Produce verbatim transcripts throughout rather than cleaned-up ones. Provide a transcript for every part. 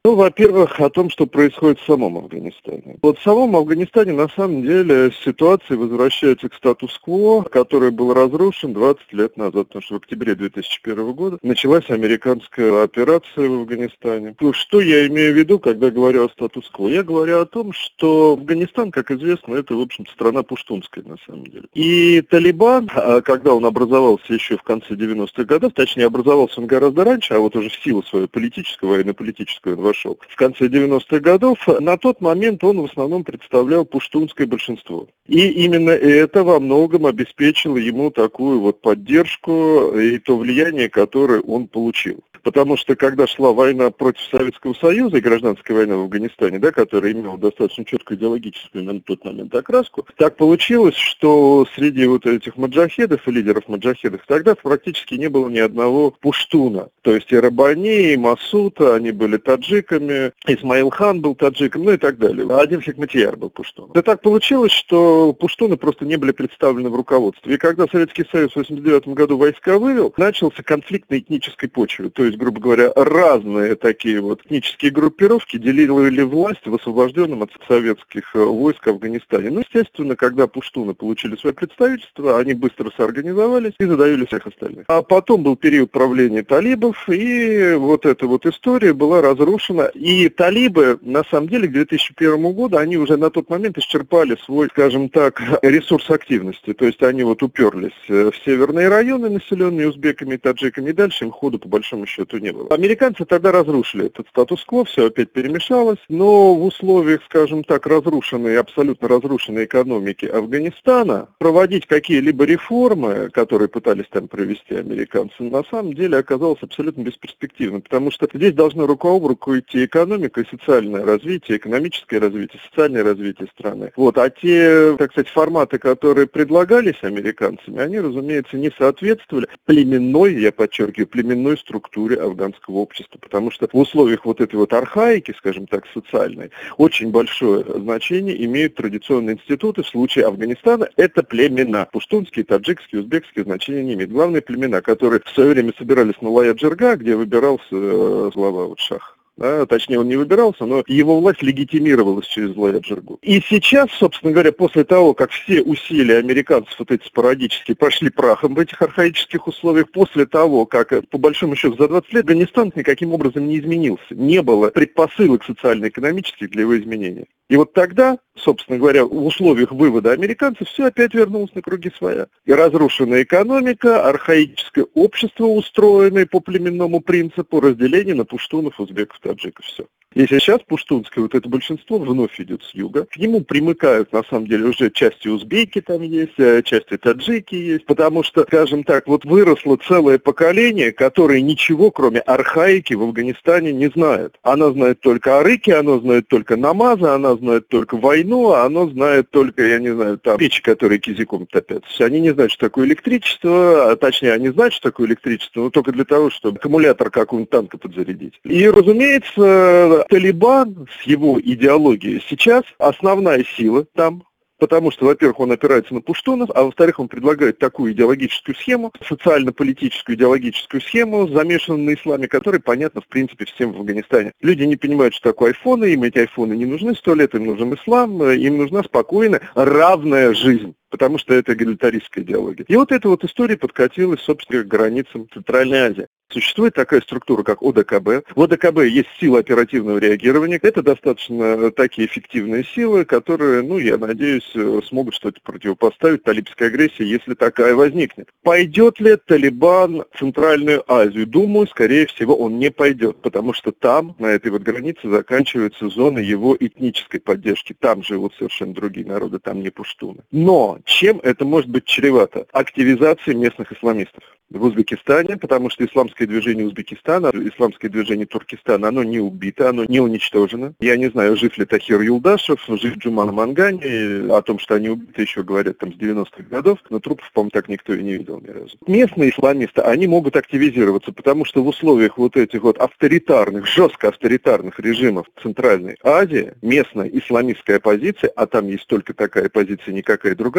Ну, во-первых, о том, что происходит в самом Афганистане. Вот в самом Афганистане, на самом деле, ситуация возвращается к статус-кво, который был разрушен двадцать лет назад, потому что в октябре две тысячи первого года началась американская операция в Афганистане. Что я имею в виду, когда говорю о статус-кво? Я говорю о том, что Афганистан, как известно, это, в общем-то, страна пуштунская, на самом деле. И Талибан, когда он образовался еще в конце девяностых годов, точнее, образовался он гораздо раньше, а вот уже в силу свою политическую, военно-политическую он вошел в конце девяностых годов, на тот момент он в основном представлял пуштунское большинство. И именно это во многом обеспечило ему такую вот поддержку и то влияние, которое он получил. Потому что когда шла война против Советского Союза и гражданская война в Афганистане, да, которая имела достаточно четкую идеологическую на тот момент окраску, так получилось, что среди вот этих маджахедов и лидеров маджахедов тогда практически не было ни одного пуштуна. То есть и Рабани, и Масута, они были таджиками, Исмаил Хан был таджиком, ну и так далее. Один Хикматияр был пуштуном. И так получилось, что пуштуны просто не были представлены в руководстве. И когда Советский Союз в восемьдесят девятом году войска вывел, начался конфликт на этнической почве. То есть, грубо говоря, разные такие вот этнические группировки делили власть в освобожденном от советских войск Афганистане. Ну, естественно, когда пуштуны получили свое представительство, они быстро соорганизовались и задавили всех остальных. А потом был период правления талибов, и вот эта вот история была разрушена. И талибы, на самом деле, к две тысячи первому году, они уже на тот момент исчерпали свой, скажем так, ресурс активности. То есть они вот уперлись в северные районы, населенные узбеками и таджиками, и дальше им ходу по большому счету не было. Американцы тогда разрушили этот статус-кво, все опять перемешалось, но в условиях, скажем так, разрушенной, абсолютно разрушенной экономики Афганистана проводить какие-либо реформы, которые пытались там провести американцы, на самом деле оказалось абсолютно бесперспективным, потому что здесь должны рука об руку идти экономика и социальное развитие, экономическое развитие, социальное развитие страны. Вот, а те, так сказать, форматы, которые предлагались американцами, они, разумеется, не соответствовали племенной, я подчеркиваю, племенной структуре афганского общества, потому что в условиях вот этой вот архаики, скажем так, социальной, очень большое значение имеют традиционные институты. В случае Афганистана это племена. Пуштунские, таджикские, узбекские значения не имеют. Главные племена, которые в свое время собирались на Лая-Джирга, где выбирался э, глава вот шах. Да, точнее, он не выбирался, но его власть легитимировалась через Лая-Джиргу. И сейчас, собственно говоря, после того, как все усилия американцев вот эти спорадически прошли прахом в этих архаических условиях, после того, как, по большому счету, за двадцать лет Афганистан никаким образом не изменился. Не было предпосылок социально-экономических для его изменения. И вот тогда, собственно говоря, в условиях вывода американцев все опять вернулось на круги своя. И разрушенная экономика, архаическое общество, устроенное по племенному принципу, разделение на пуштунов, узбеков, таджиков, все. И сейчас пуштунское вот это большинство вновь идет с юга. К нему примыкают, на самом деле, уже части узбеки там есть, части таджики есть, потому что, скажем так, вот выросло целое поколение, которое ничего, кроме архаики, в Афганистане не знает. Оно знает только арыки, оно знает только намазы, оно знает только войну, оно знает только, я не знаю, там, печи, которые кизиком топят. Они не знают, что такое электричество, а точнее, они знают, что такое электричество, но только для того, чтобы аккумулятор какого-нибудь танка подзарядить. И, разумеется, Талибан с его идеологией сейчас основная сила там, потому что, во-первых, он опирается на пуштунов, а во-вторых, он предлагает такую идеологическую схему, социально-политическую идеологическую схему, замешанную на исламе, которая понятна, в принципе, всем в Афганистане. Люди не понимают, что такое айфоны, им эти айфоны не нужны сто лет, им нужен ислам, им нужна спокойная, равная жизнь. Потому что это эгалитаристская идеология. И вот эта вот история подкатилась, собственно, к границам Центральной Азии. Существует такая структура, как О Дэ Ка Бэ. В О Дэ Ка Бэ есть сила оперативного реагирования. Это достаточно такие эффективные силы, которые, ну, я надеюсь, смогут что-то противопоставить талибской агрессии, если такая возникнет. Пойдет ли Талибан в Центральную Азию? Думаю, скорее всего, он не пойдет, потому что там, на этой вот границе, заканчивается зона его этнической поддержки. Там живут совершенно другие народы, там не пуштуны. Но чем это может быть чревато? Активизацией местных исламистов в Узбекистане, потому что исламское движение Узбекистана, исламское движение Туркестана, оно не убито, оно не уничтожено. Я не знаю, жив ли Тахир Юлдашев, жив Джуман Мангани, о том, что они убиты, еще говорят там с девяностых годов, но трупов, по-моему, так никто и не видел ни разу. Местные исламисты, они могут активизироваться, потому что в условиях вот этих вот авторитарных, жестко авторитарных режимов Центральной Азии, местная исламистская оппозиция, а там есть только такая оппозиция, никакая другая,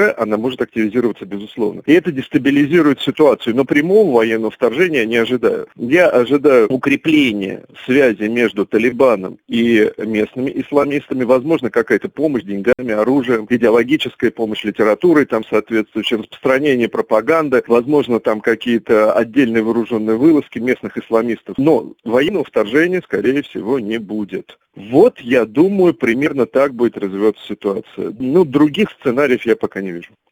уже она может активизироваться, безусловно. И это дестабилизирует ситуацию, но прямого военного вторжения не ожидаю. Я ожидаю укрепления связи между Талибаном и местными исламистами, возможно, какая-то помощь деньгами, оружием, идеологическая помощь литературой, там соответствующее распространение пропаганды, возможно, там какие-то отдельные вооруженные вылазки местных исламистов. Но военного вторжения, скорее всего, не будет. Вот, я думаю, примерно так будет развиваться ситуация. Ну, других сценариев я пока не вижу.